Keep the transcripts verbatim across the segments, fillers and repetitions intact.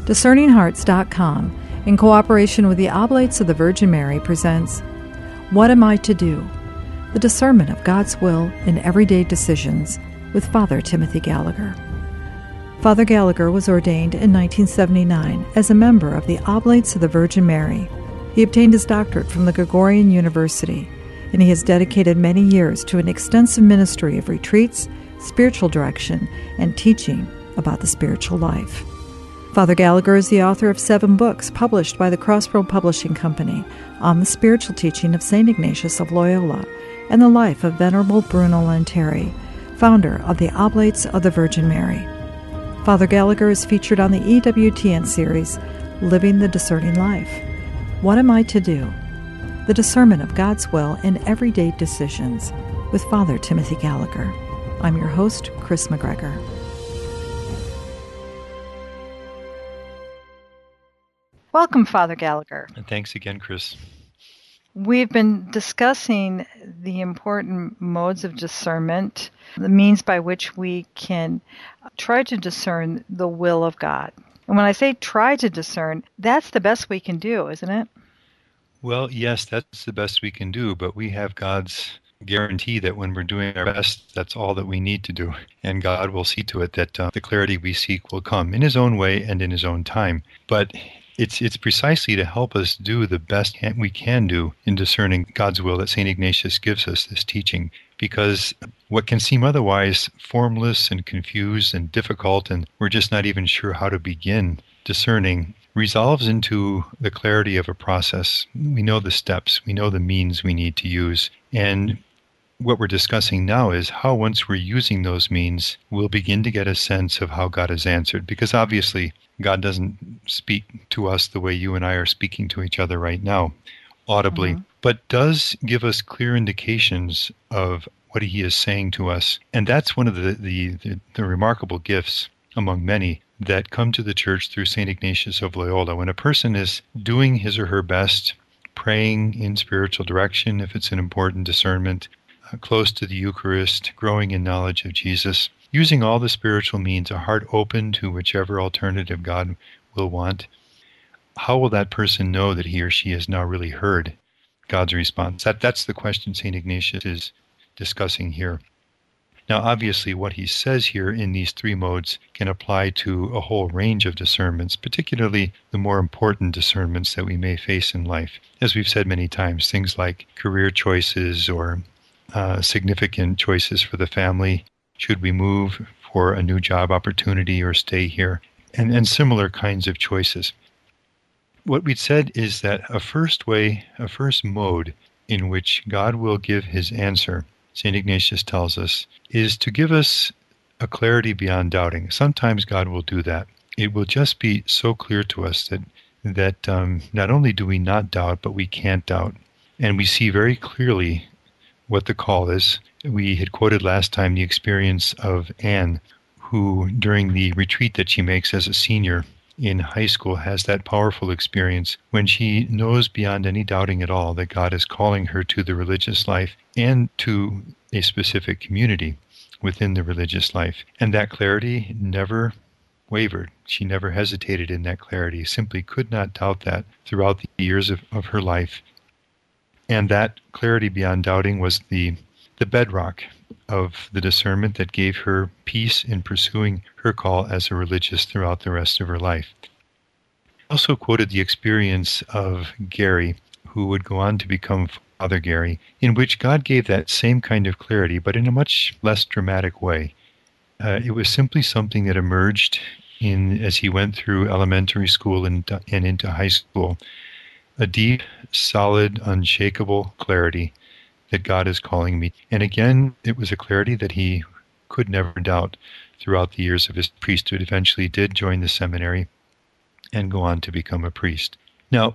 Discerning Hearts dot com, in cooperation with the Oblates of the Virgin Mary, presents What Am I to Do? The Discernment of God's Will in Everyday Decisions, with Father Timothy Gallagher. Father Gallagher was ordained in nineteen seventy-nine as a member of the Oblates of the Virgin Mary. He obtained his doctorate from the Gregorian University, and he has dedicated many years to an extensive ministry of retreats, spiritual direction, and teaching about the spiritual life. Father Gallagher is the author of seven books published by the Crossroad Publishing Company on the spiritual teaching of Saint Ignatius of Loyola and the life of Venerable Bruno Lanteri, founder of the Oblates of the Virgin Mary. Father Gallagher is featured on the E W T N series, Living the Discerning Life. What Am I to Do? The Discernment of God's Will in Everyday Decisions, with Father Timothy Gallagher. I'm your host, Chris McGregor. Welcome, Father Gallagher. And thanks again, Chris. We've been discussing the important modes of discernment, the means by which we can try to discern the will of God. And when I say try to discern, that's the best we can do, isn't it? Well, yes, that's the best we can do, but we have God's guarantee that when we're doing our best, that's all that we need to do. And God will see to it that uh, the clarity we seek will come in His own way and in His own time. But It's it's precisely to help us do the best we can do in discerning God's will that Saint Ignatius gives us this teaching, because what can seem otherwise formless and confused and difficult, and we're just not even sure how to begin discerning, resolves into the clarity of a process. We know the steps, we know the means we need to use, and what we're discussing now is how, once we're using those means, we'll begin to get a sense of how God has answered. Because obviously, God doesn't speak to us the way you and I are speaking to each other right now, audibly, mm-hmm. but does give us clear indications of what He is saying to us. And that's one of the, the, the, the remarkable gifts among many that come to the Church through Saint Ignatius of Loyola. When a person is doing his or her best, praying in spiritual direction, if it's an important discernment, uh, close to the Eucharist, growing in knowledge of Jesus, using all the spiritual means, a heart open to whichever alternative God will want, how will that person know that he or she has now really heard God's response? That That's the question Saint Ignatius is discussing here. Now, obviously, what he says here in these three modes can apply to a whole range of discernments, particularly the more important discernments that we may face in life. As we've said many times, things like career choices or uh, significant choices for the family. Should we move for a new job opportunity or stay here? And, and similar kinds of choices. What we'd said is that a first way, a first mode in which God will give His answer, Saint Ignatius tells us, is to give us a clarity beyond doubting. Sometimes God will do that. It will just be so clear to us that, that um, not only do we not doubt, but we can't doubt. And we see very clearly what the call is. We had quoted last time the experience of Anne, who during the retreat that she makes as a senior in high school has that powerful experience when she knows beyond any doubting at all that God is calling her to the religious life and to a specific community within the religious life. And that clarity never wavered. She never hesitated in that clarity, simply could not doubt that throughout the years of, of her life. And that clarity beyond doubting was the the bedrock of the discernment that gave her peace in pursuing her call as a religious throughout the rest of her life. I also quoted the experience of Gary, who would go on to become Father Gary, in which God gave that same kind of clarity, but in a much less dramatic way. Uh, it was simply something that emerged in as he went through elementary school and, and into high school, a deep, solid, unshakable clarity that God is calling me. And again, it was a clarity that he could never doubt throughout the years of his priesthood. Eventually did join the seminary and go on to become a priest. Now,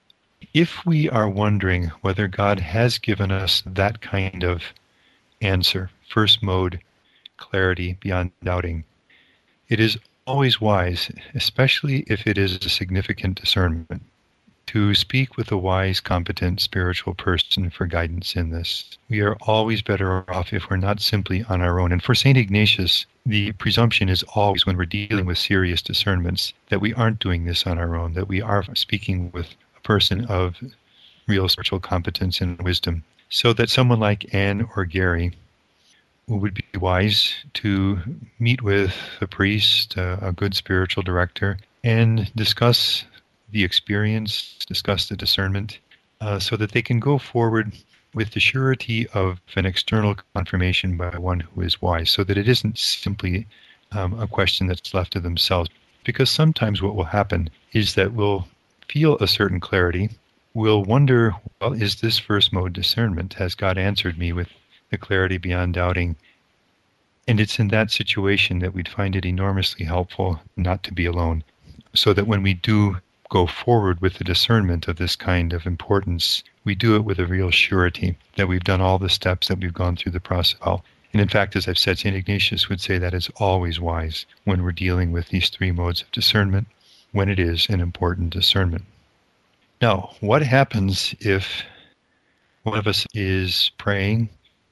if we are wondering whether God has given us that kind of answer, first mode, clarity beyond doubting, it is always wise, especially if it is a significant discernment, to speak with a wise, competent spiritual person for guidance in this. We are always better off if we're not simply on our own. And for Saint Ignatius, the presumption is always when we're dealing with serious discernments that we aren't doing this on our own, that we are speaking with a person of real spiritual competence and wisdom. So that someone like Anne or Gary would be wise to meet with a priest, uh, a good spiritual director, and discuss the experience, discuss the discernment, uh, so that they can go forward with the surety of an external confirmation by one who is wise, so that it isn't simply um, a question that's left to themselves. Because sometimes what will happen is that we'll feel a certain clarity, we'll wonder, well, is this first mode discernment? Has God answered me with the clarity beyond doubting? And it's in that situation that we'd find it enormously helpful not to be alone, so that when we do go forward with the discernment of this kind of importance, we do it with a real surety that we've done all the steps, that we've gone through the process. And in fact, as I've said, Saint Ignatius would say that is always wise when we're dealing with these three modes of discernment, when it is an important discernment. Now, what happens if one of us is praying,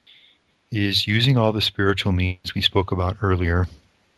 is using all the spiritual means we spoke about earlier,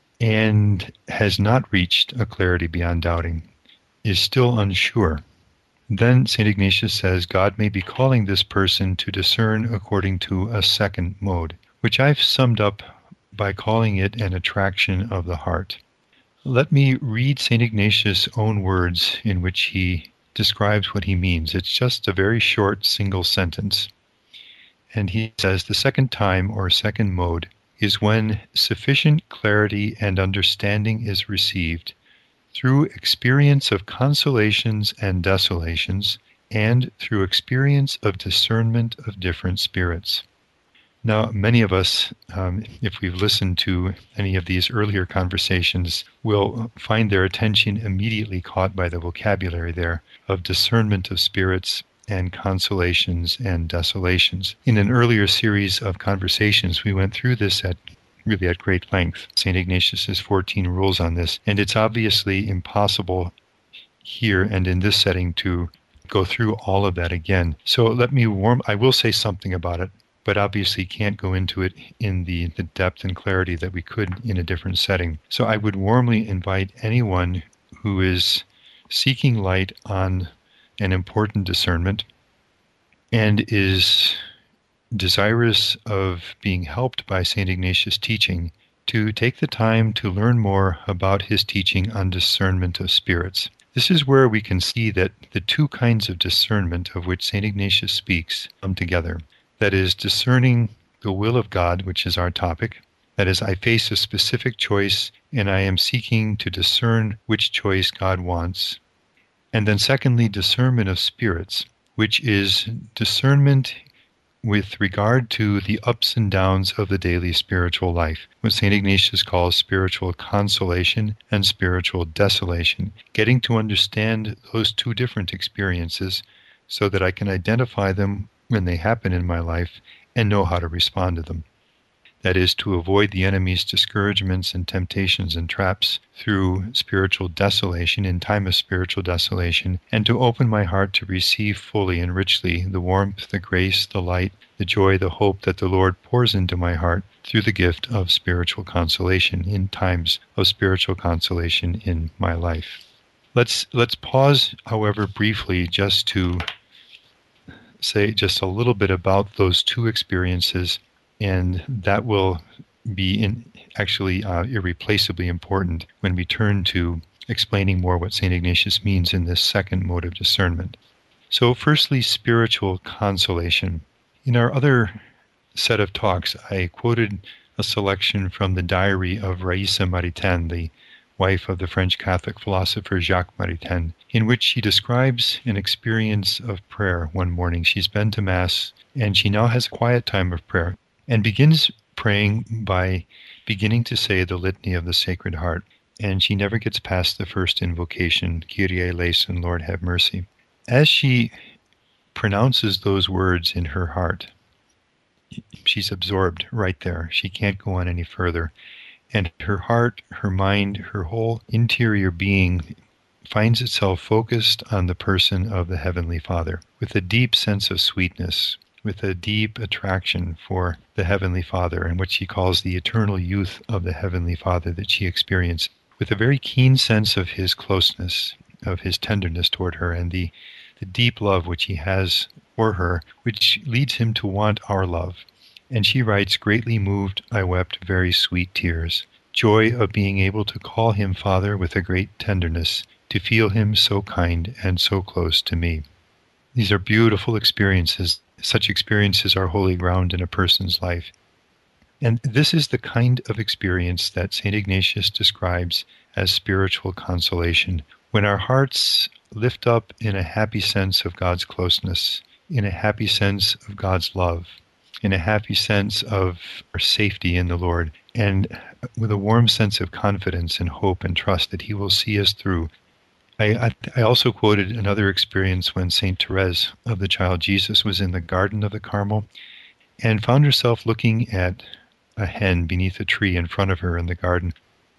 and has not reached a clarity beyond doubting, is still unsure? Then Saint Ignatius says God may be calling this person to discern according to a second mode, which I've summed up by calling it an attraction of the heart. Let me read Saint Ignatius' own words in which he describes what he means. It's just a very short single sentence. And he says, the second time or second mode is when sufficient clarity and understanding is received through experience of consolations and desolations, and through experience of discernment of different spirits. Now, many of us, um, if we've listened to any of these earlier conversations, will find their attention immediately caught by the vocabulary there of discernment of spirits and consolations and desolations. In an earlier series of conversations, we went through this at really at great length. Saint Ignatius's fourteen rules on this, and it's obviously impossible here and in this setting to go through all of that again. So let me warm, I will say something about it, but obviously can't go into it in the, the depth and clarity that we could in a different setting. So I would warmly invite anyone who is seeking light on an important discernment and is desirous of being helped by Saint Ignatius' teaching to take the time to learn more about his teaching on discernment of spirits. This is where we can see that the two kinds of discernment of which Saint Ignatius speaks come together. That is, discerning the will of God, which is our topic. That is, I face a specific choice and I am seeking to discern which choice God wants. And then secondly, discernment of spirits, which is discernment with regard to the ups and downs of the daily spiritual life, what Saint Ignatius calls spiritual consolation and spiritual desolation, getting to understand those two different experiences so that I can identify them when they happen in my life and know how to respond to them. That is, to avoid the enemy's discouragements and temptations and traps through spiritual desolation, in time of spiritual desolation, and to open my heart to receive fully and richly the warmth, the grace, the light, the joy, the hope that the Lord pours into my heart through the gift of spiritual consolation in times of spiritual consolation in my life. Let's let's pause, however, briefly just to say just a little bit about those two experiences, and that will be in actually uh, irreplaceably important when we turn to explaining more what Saint Ignatius means in this second mode of discernment. So firstly, spiritual consolation. In our other set of talks, I quoted a selection from the diary of Raissa Maritain, the wife of the French Catholic philosopher Jacques Maritain, in which she describes an experience of prayer one morning. She's been to Mass, and she now has a quiet time of prayer, and begins praying by beginning to say the Litany of the Sacred Heart. And she never gets past the first invocation, Kyrie eleison, Lord have mercy. As she pronounces those words in her heart, she's absorbed right there. She can't go on any further. And her heart, her mind, her whole interior being finds itself focused on the person of the Heavenly Father, with a deep sense of sweetness, with a deep attraction for the Heavenly Father and what she calls the eternal youth of the Heavenly Father that she experienced, with a very keen sense of his closeness, of his tenderness toward her, and the, the deep love which he has for her, which leads him to want our love. And she writes, "Greatly moved, I wept very sweet tears. Joy of being able to call him Father with a great tenderness, to feel him so kind and so close to me." These are beautiful experiences. Such experiences are holy ground in a person's life. And this is the kind of experience that Saint Ignatius describes as spiritual consolation, when our hearts lift up in a happy sense of God's closeness, in a happy sense of God's love, in a happy sense of our safety in the Lord, and with a warm sense of confidence and hope and trust that he will see us through. I, I, I also quoted another experience when Saint Therese of the Child Jesus was in the Garden of the Carmel and found herself looking at a hen beneath a tree in front of her in the garden,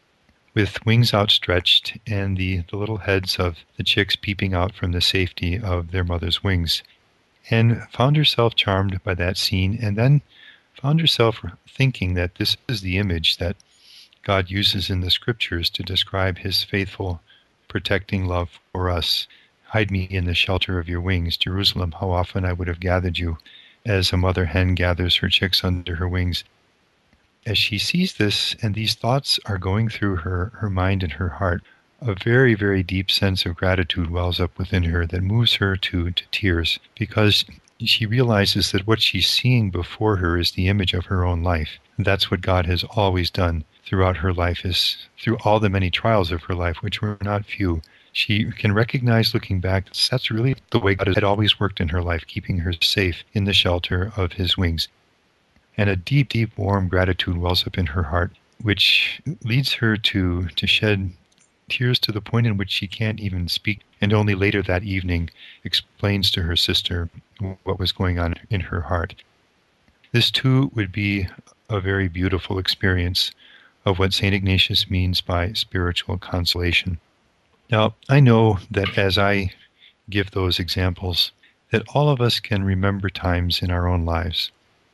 with wings outstretched and the, the little heads of the chicks peeping out from the safety of their mother's wings, and found herself charmed by that scene, and then found herself thinking that this is the image that God uses in the Scriptures to describe his faithful, protecting love for us. "Hide me in the shelter of your wings, Jerusalem, how often I would have gathered you," as a mother hen gathers her chicks under her wings. As she sees this, and these thoughts are going through her, her mind and her heart, a very, very deep sense of gratitude wells up within her that moves her to, to tears, because she realizes that what she's seeing before her is the image of her own life. That's what God has always done throughout her life, is through all the many trials of her life, which were not few. She can recognize, looking back, that's really the way God had always worked in her life, keeping her safe in the shelter of his wings. And a deep, deep, warm gratitude wells up in her heart, which leads her to, to shed tears to the point in which she can't even speak, and only later that evening explains to her sister what was going on in her heart. This too would be a very beautiful experience of what Saint Ignatius means by spiritual consolation. Now, I know that as I give those examples, that all of us can remember times in our own lives,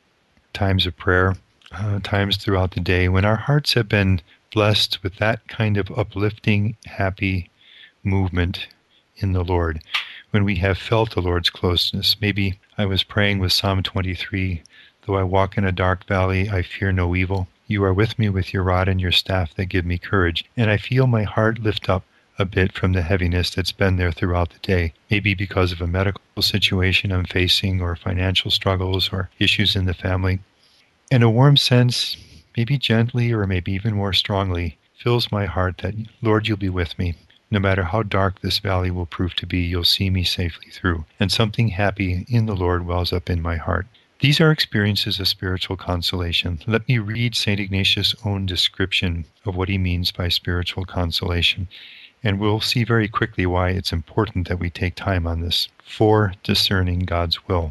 times of prayer, uh, times throughout the day when our hearts have been blessed with that kind of uplifting, happy movement in the Lord, when we have felt the Lord's closeness. Maybe I was praying with Psalm twenty-three, "Though I walk in a dark valley, I fear no evil. You are with me with your rod and your staff that give me courage." And I feel my heart lift up a bit from the heaviness that's been there throughout the day, maybe because of a medical situation I'm facing, or financial struggles, or issues in the family. And a warm sense, maybe gently or maybe even more strongly, fills my heart that, Lord, you'll be with me. No matter how dark this valley will prove to be, you'll see me safely through. And something happy in the Lord wells up in my heart. These are experiences of spiritual consolation. Let me read Saint Ignatius' own description of what he means by spiritual consolation. And we'll see very quickly why it's important that we take time on this, for discerning God's will.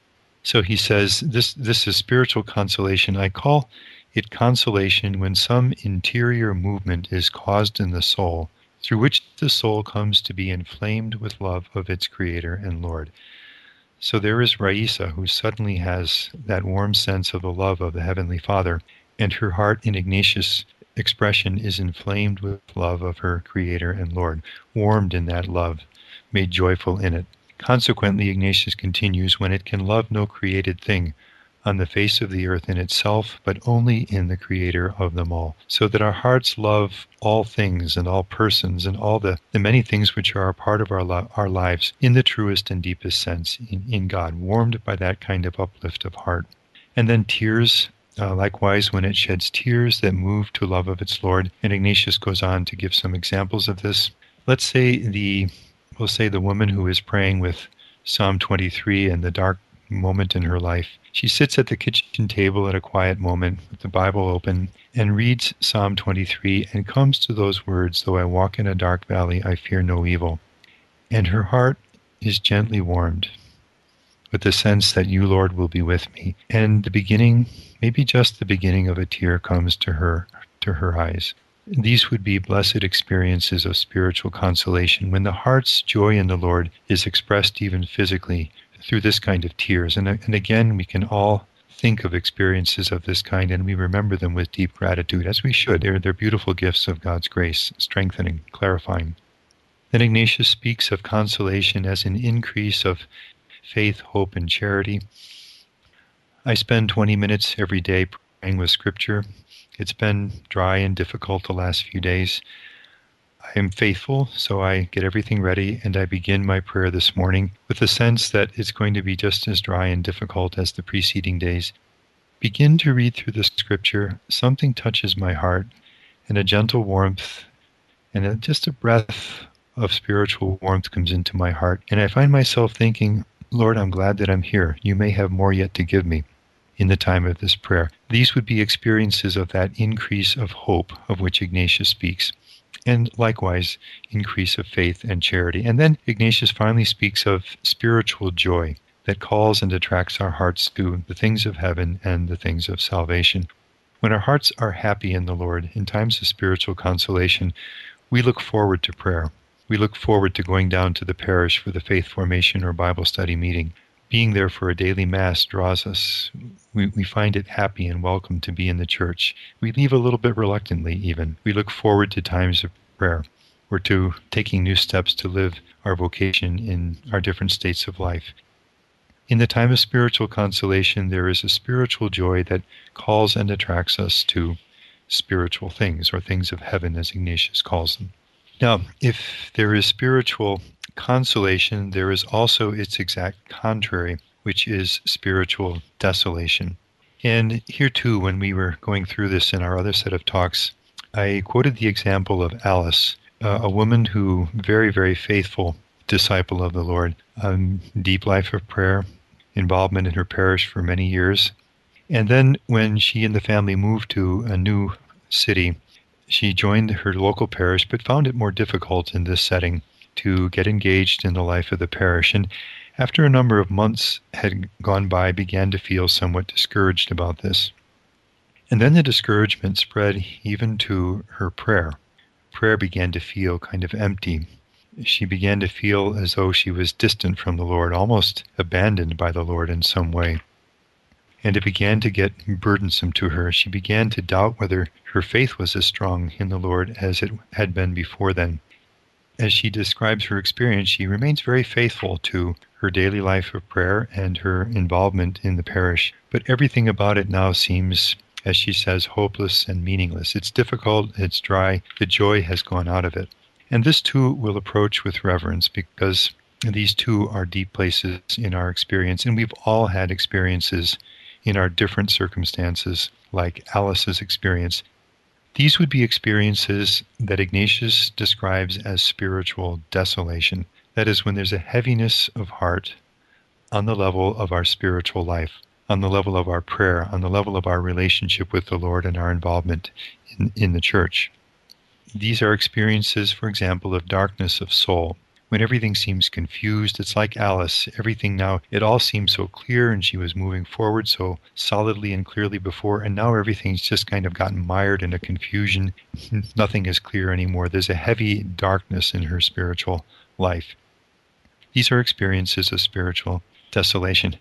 So he says, this, this is spiritual consolation. I call it consolation when some interior movement is caused in the soul, through which the soul comes to be inflamed with love of its Creator and Lord. So there is Raisa, who suddenly has that warm sense of the love of the Heavenly Father, and her heart, in Ignatius' expression, is inflamed with love of her Creator and Lord, warmed in that love, made joyful in it. Consequently, Ignatius continues, when it can love no created thing on the face of the earth in itself, but only in the Creator of them all, so that our hearts love all things and all persons and all the, the many things which are a part of our, lo- our lives in the truest and deepest sense, in, in God, warmed by that kind of uplift of heart. And then tears, uh, likewise, when it sheds tears that move to love of its Lord. And Ignatius goes on to give some examples of this. Let's say the, we'll say the woman who is praying with Psalm twenty-three in the dark moment in her life. She sits at the kitchen table at a quiet moment with the Bible open and reads Psalm twenty-three and comes to those words, "Though I walk in a dark valley, I fear no evil." And her heart is gently warmed with the sense that you, Lord, will be with me. And the beginning, maybe just the beginning of a tear comes to her, to her eyes. These would be blessed experiences of spiritual consolation when the heart's joy in the Lord is expressed even physically through this kind of tears. And, and again, we can all think of experiences of this kind, and we remember them with deep gratitude, as we should. They're, they're beautiful gifts of God's grace, strengthening, clarifying. Then Ignatius speaks of consolation as an increase of faith, hope, and charity. I spend twenty minutes every day praying with Scripture. It's been dry and difficult the last few days. I am faithful, so I get everything ready, and I begin my prayer this morning with the sense that it's going to be just as dry and difficult as the preceding days. Begin to read through the Scripture. Something touches my heart, and a gentle warmth, and a, just a breath of spiritual warmth comes into my heart. And I find myself thinking, Lord, I'm glad that I'm here. You may have more yet to give me in the time of this prayer. These would be experiences of that increase of hope of which Ignatius speaks, and likewise, increase of faith and charity. And then Ignatius finally speaks of spiritual joy that calls and attracts our hearts to the things of heaven and the things of salvation. When our hearts are happy in the Lord, in times of spiritual consolation, we look forward to prayer. We look forward to going down to the parish for the faith formation or Bible study meeting. Being there for a daily Mass draws us. We, we find it happy and welcome to be in the church. We leave a little bit reluctantly even. We look forward to times of prayer or to taking new steps to live our vocation in our different states of life. In the time of spiritual consolation, there is a spiritual joy that calls and attracts us to spiritual things, or things of heaven, as Ignatius calls them. Now, if there is spiritual consolation, there is also its exact contrary, which is spiritual desolation. And here too, when we were going through this in our other set of talks, I quoted the example of Alice, uh, a woman who, very, very faithful disciple of the Lord, um, deep life of prayer, involvement in her parish for many years. And then when she and the family moved to a new city, she joined her local parish, but found it more difficult in this setting to get engaged in the life of the parish, and after a number of months had gone by, began to feel somewhat discouraged about this. And then the discouragement spread even to her prayer. Prayer began to feel kind of empty. She began to feel as though she was distant from the Lord, almost abandoned by the Lord in some way. And it began to get burdensome to her. She began to doubt whether her faith was as strong in the Lord as it had been before then. As she describes her experience, she remains very faithful to her daily life of prayer and her involvement in the parish. But everything about it now seems, as she says, hopeless and meaningless. It's difficult, it's dry, the joy has gone out of it. And this too will approach with reverence, because these two are deep places in our experience, and we've all had experiences in our different circumstances, like Alice's experience. These would be experiences that Ignatius describes as spiritual desolation. That is, when there's a heaviness of heart on the level of our spiritual life, on the level of our prayer, on the level of our relationship with the Lord and our involvement in, in the church. These are experiences, for example, of darkness of soul. When everything seems confused, it's like Alice. Everything now, it all seems so clear, and she was moving forward so solidly and clearly before, and now everything's just kind of gotten mired in a confusion. Nothing is clear anymore. There's a heavy darkness in her spiritual life. These are experiences of spiritual desolation.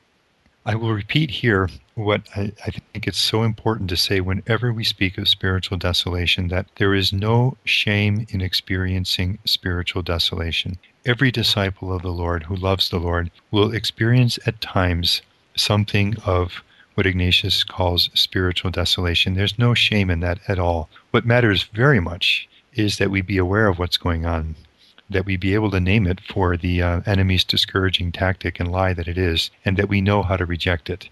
I will repeat here what I, I think it's so important to say whenever we speak of spiritual desolation, that there is no shame in experiencing spiritual desolation. Every disciple of the Lord who loves the Lord will experience at times something of what Ignatius calls spiritual desolation. There's no shame in that at all. What matters very much is that we be aware of what's going on, that we be able to name it for the uh, enemy's discouraging tactic and lie that it is, and that we know how to reject it.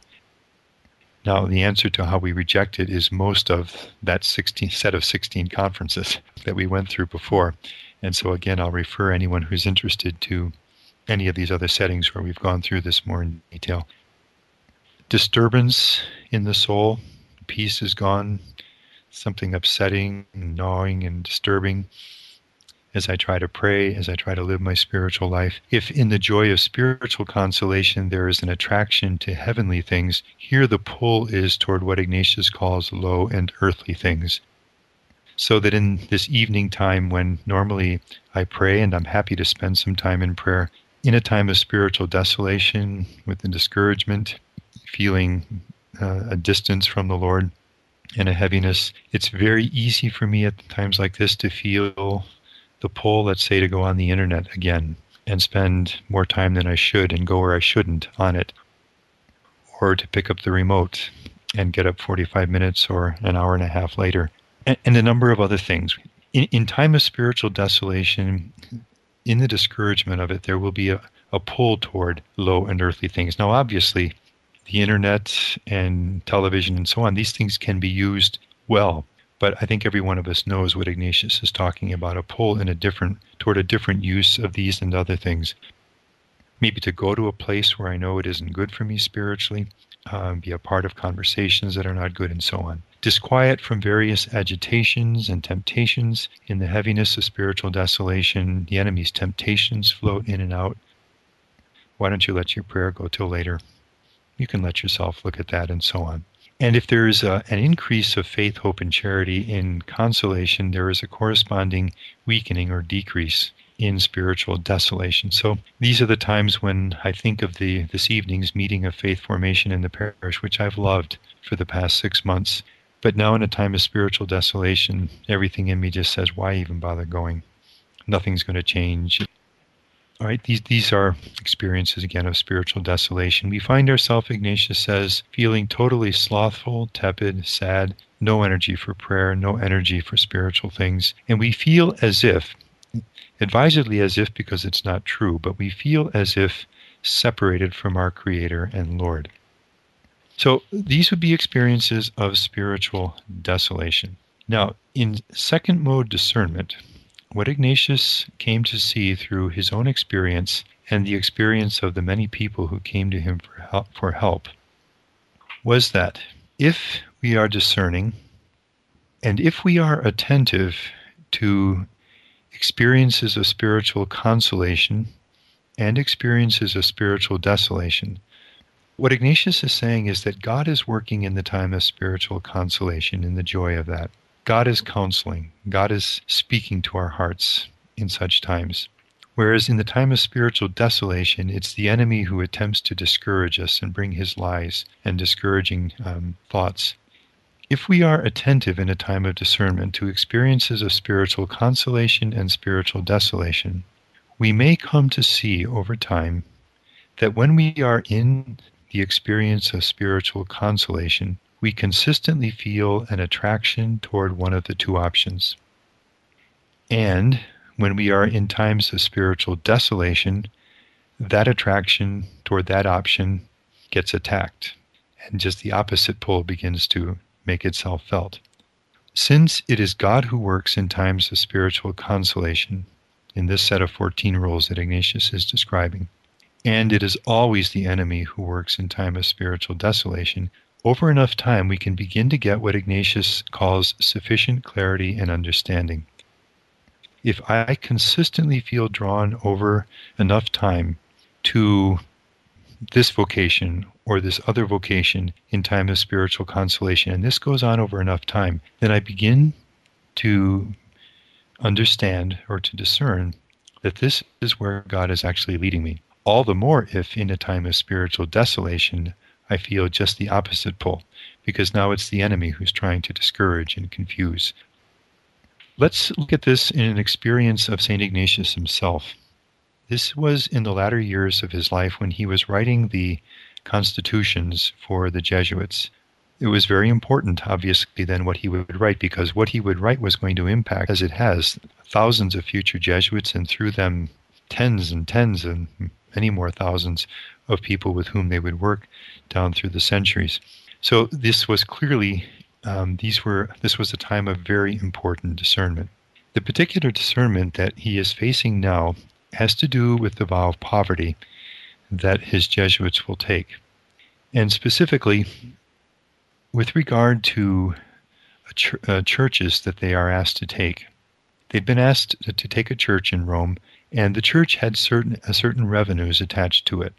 Now, the answer to how we reject it is most of that sixteen set of sixteen conferences that we went through before. And so again, I'll refer anyone who's interested to any of these other settings where we've gone through this more in detail. Disturbance in the soul, peace is gone, something upsetting, gnawing, and disturbing. As I try to pray, as I try to live my spiritual life, if in the joy of spiritual consolation there is an attraction to heavenly things, here the pull is toward what Ignatius calls low and earthly things. so that in this evening time when normally I pray, and I'm happy to spend some time in prayer, in a time of spiritual desolation, with the discouragement, feeling uh, a distance from the Lord and a heaviness, it's very easy for me at times like this to feel the pull, let's say, to go on the internet again and spend more time than I should and go where I shouldn't on it, or to pick up the remote and get up forty-five minutes or an hour and a half later, and, and a number of other things. In, in time of spiritual desolation, in the discouragement of it, there will be a, a pull toward low and earthly things. Now, obviously, the internet and television and so on, these things can be used well. But I think every one of us knows what Ignatius is talking about, a pull in a different, toward a different use of these and other things. Maybe to go to a place where I know it isn't good for me spiritually, um, be a part of conversations that are not good, and so on. Disquiet from various agitations and temptations. In the heaviness of spiritual desolation, the enemy's temptations float in and out. Why don't you let your prayer go till later? You can let yourself look at that, and so on. And if there is a, an increase of faith, hope, and charity in consolation, there is a corresponding weakening or decrease in spiritual desolation. So these are the times when I think of the this evening's meeting of faith formation in the parish, which I've loved for the past six months. But now in a time of spiritual desolation, everything in me just says, why even bother going? Nothing's going to change. All right, these these are experiences, again, of spiritual desolation. We find ourselves, Ignatius says, feeling totally slothful, tepid, sad, no energy for prayer, no energy for spiritual things. And we feel as if, advisedly as if because it's not true, but we feel as if separated from our Creator and Lord. So these would be experiences of spiritual desolation. Now, in second mode discernment, what Ignatius came to see through his own experience and the experience of the many people who came to him for help, for help was that if we are discerning and if we are attentive to experiences of spiritual consolation and experiences of spiritual desolation, what Ignatius is saying is that God is working in the time of spiritual consolation, in the joy of that. God is counseling. God is speaking to our hearts in such times. Whereas in the time of spiritual desolation, it's the enemy who attempts to discourage us and bring his lies and discouraging um, thoughts. If we are attentive in a time of discernment to experiences of spiritual consolation and spiritual desolation, we may come to see over time that when we are in the experience of spiritual consolation, we consistently feel an attraction toward one of the two options. And when we are in times of spiritual desolation, that attraction toward that option gets attacked, and just the opposite pole begins to make itself felt. Since it is God who works in times of spiritual consolation, in this set of fourteen rules that Ignatius is describing, and it is always the enemy who works in time of spiritual desolation, over enough time we can begin to get what Ignatius calls sufficient clarity and understanding. If I consistently feel drawn over enough time to this vocation or this other vocation in time of spiritual consolation, and this goes on over enough time, then I begin to understand or to discern that this is where God is actually leading me. All the more if in a time of spiritual desolation, I feel just the opposite pull, because now it's the enemy who's trying to discourage and confuse. Let's look at this in an experience of Saint Ignatius himself. This was in the latter years of his life when he was writing the constitutions for the Jesuits. It was very important, obviously, then what he would write, because what he would write was going to impact, as it has, thousands of future Jesuits, and through them tens and tens and many more thousands of people with whom they would work down through the centuries. So this was clearly, um, these were, this was a time of very important discernment. The particular discernment that he is facing now has to do with the vow of poverty that his Jesuits will take. And specifically, with regard to ch- uh, churches that they are asked to take. They've been asked to take a church in Rome, and the church had certain uh, certain revenues attached to it.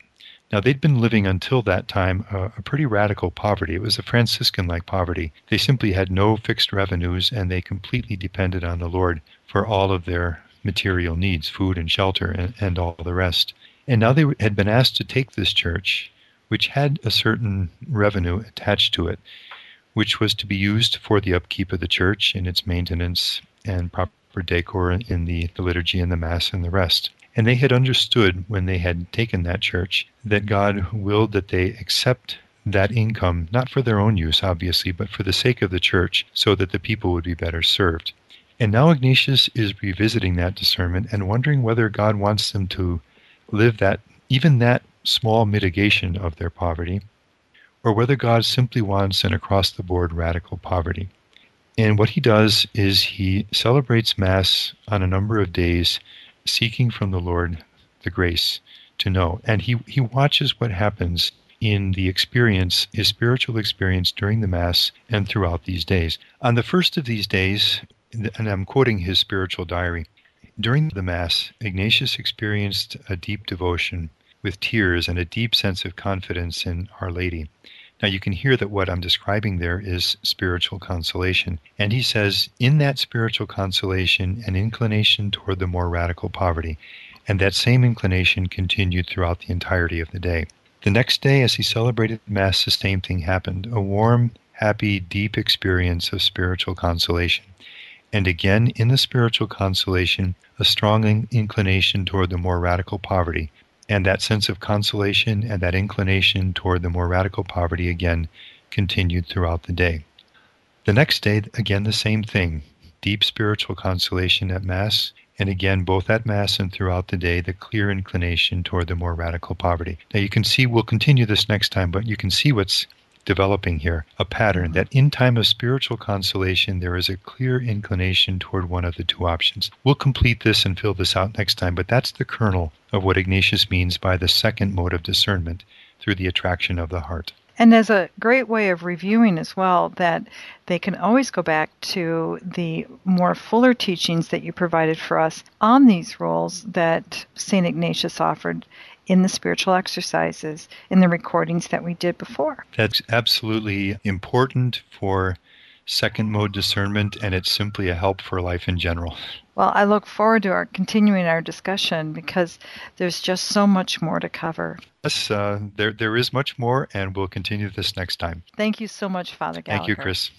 Now, they'd been living until that time uh, a pretty radical poverty. It was a Franciscan-like poverty. They simply had no fixed revenues, and they completely depended on the Lord for all of their material needs, food and shelter and, and all the rest. And now they had been asked to take this church, which had a certain revenue attached to it, which was to be used for the upkeep of the church and its maintenance and proper decor in the, the liturgy and the Mass and the rest. And they had understood when they had taken that church that God willed that they accept that income, not for their own use, obviously, but for the sake of the church, so that the people would be better served. And now Ignatius is revisiting that discernment and wondering whether God wants them to live that, even that small mitigation of their poverty, or whether God simply wants an across-the-board radical poverty. And what he does is he celebrates Mass on a number of days, seeking from the Lord the grace to know. And he, he watches what happens in the experience, his spiritual experience during the Mass and throughout these days. On the first of these days, and I'm quoting his spiritual diary, during the Mass, Ignatius experienced a deep devotion with tears and a deep sense of confidence in Our Lady. Now you can hear that what I'm describing there is spiritual consolation. And he says, in that spiritual consolation, an inclination toward the more radical poverty. And that same inclination continued throughout the entirety of the day. The next day, as he celebrated Mass, the same thing happened. A warm, happy, deep experience of spiritual consolation. And again, in the spiritual consolation, a strong in- inclination toward the more radical poverty. And that sense of consolation and that inclination toward the more radical poverty again continued throughout the day. The next day, again, the same thing. Deep spiritual consolation at Mass, and again, both at Mass and throughout the day, the clear inclination toward the more radical poverty. Now you can see, we'll continue this next time, but you can see what's developing here, a pattern that in time of spiritual consolation, there is a clear inclination toward one of the two options. We'll complete this and fill this out next time, but that's the kernel of what Ignatius means by the second mode of discernment, through the attraction of the heart. And as a great way of reviewing as well, that they can always go back to the more fuller teachings that you provided for us on these roles that Saint Ignatius offered in the spiritual exercises, in the recordings that we did before. That's absolutely important for second mode discernment, and it's simply a help for life in general. Well, I look forward to our continuing our discussion because there's just so much more to cover. Yes, uh, there there is much more, and we'll continue this next time. Thank you so much, Father Gallagher. Thank you, Chris.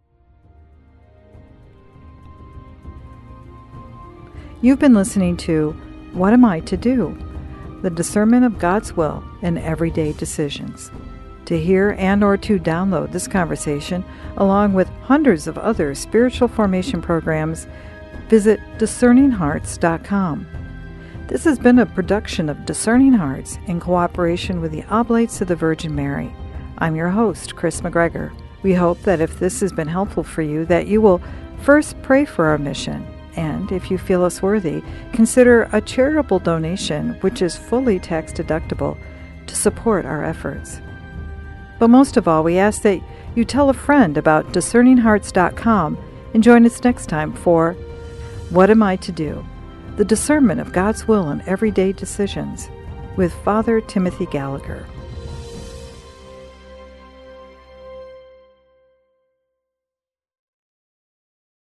You've been listening to What Am I to Do? The discernment of God's will in everyday decisions. To hear and or to download this conversation, along with hundreds of other spiritual formation programs, visit discerning hearts dot com. This has been a production of Discerning Hearts in cooperation with the Oblates of the Virgin Mary. I'm your host, Chris McGregor. We hope that if this has been helpful for you, that you will first pray for our mission, and if you feel us worthy, consider a charitable donation, which is fully tax-deductible, to support our efforts. But most of all, we ask that you tell a friend about discerning hearts dot com and join us next time for What Am I to Do? The discernment of God's will in everyday decisions with Father Timothy Gallagher.